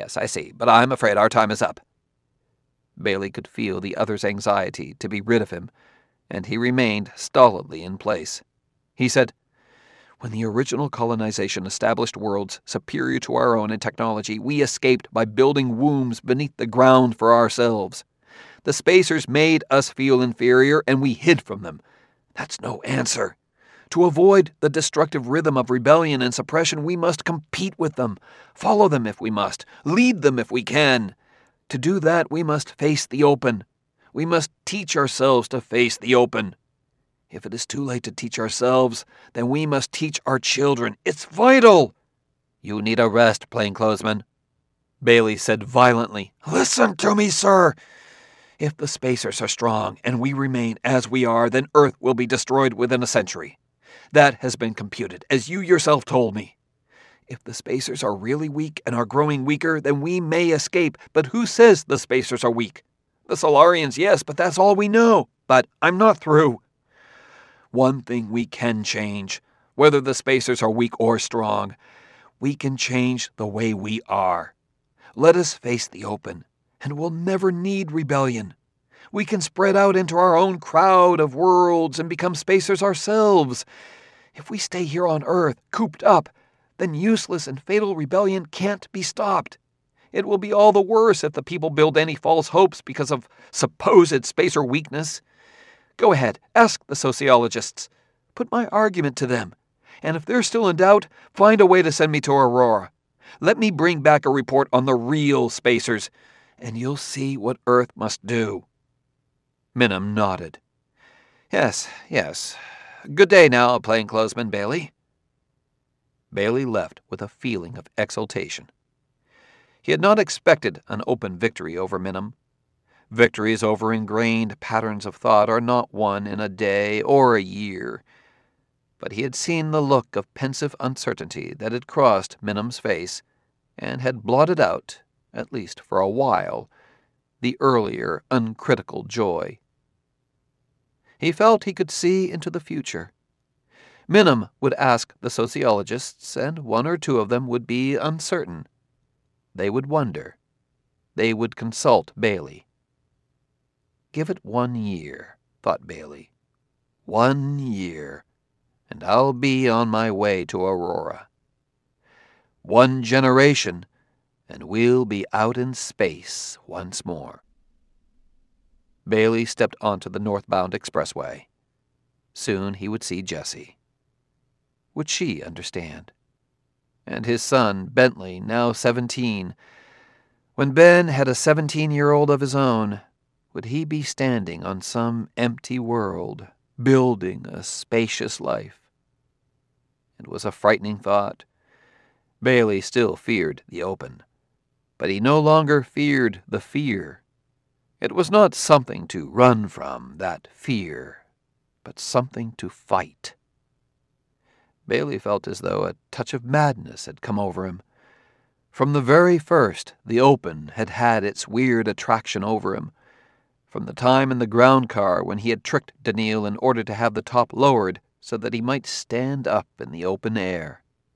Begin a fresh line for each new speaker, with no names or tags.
Yes, I see, but I'm afraid our time is up." Bailey could feel the other's anxiety to be rid of him, and he remained stolidly in place. He said, "When the original colonization established worlds superior to our own in technology, we escaped by building wombs beneath the ground for ourselves. The spacers made us feel inferior, and we hid from them. That's no answer. To avoid the destructive rhythm of rebellion and suppression, we must compete with them, follow them if we must, lead them if we can. To do that, we must face the open. We must teach ourselves to face the open. If it is too late to teach ourselves, then we must teach our children. It's vital." "You need a rest, plainclothesman," Bailey said violently. "Listen to me, sir. If the spacers are strong and we remain as we are, then Earth will be destroyed within a century. That has been computed, as you yourself told me. If the spacers are really weak and are growing weaker, then we may escape. But who says the spacers are weak? The Solarians, yes, but that's all we know. But I'm not through. One thing we can change, whether the spacers are weak or strong. We can change the way we are. Let us face the open, and we'll never need rebellion. We can spread out into our own crowd of worlds and become spacers ourselves. If we stay here on Earth, cooped up, then useless and fatal rebellion can't be stopped. It will be all the worse if the people build any false hopes because of supposed spacer weakness. Go ahead, ask the sociologists. Put my argument to them. And if they're still in doubt, find a way to send me to Aurora. Let me bring back a report on the real spacers, and you'll see what Earth must do." Minim nodded. Yes. Good day now, plainclothesman Bailey." Bailey left with a feeling of exultation. He had not expected an open victory over Minim. Victories over ingrained patterns of thought are not won in a day or a year. But he had seen the look of pensive uncertainty that had crossed Minim's face and had blotted out, at least for a while, the earlier uncritical joy. He felt he could see into the future. Minim would ask the sociologists, and one or two of them would be uncertain. They would wonder. They would consult Bailey. Give it 1 year, thought Bailey. 1 year, and I'll be on my way to Aurora. 1 generation, and we'll be out in space once more. Bailey stepped onto the northbound expressway. Soon he would see Jessie. Would she understand? And his son, Bentley, now 17. When Ben had a 17-year-old of his own, would he be standing on some empty world, building a spacious life? It was a frightening thought. Bailey still feared the open, but he no longer feared the fear. It was not something to run from, that fear, but something to fight. Bailey felt as though a touch of madness had come over him. From the very first, the open had had its weird attraction over him. From the time in the ground car when he had tricked Daniil in order to have the top lowered so that he might stand up in the open air.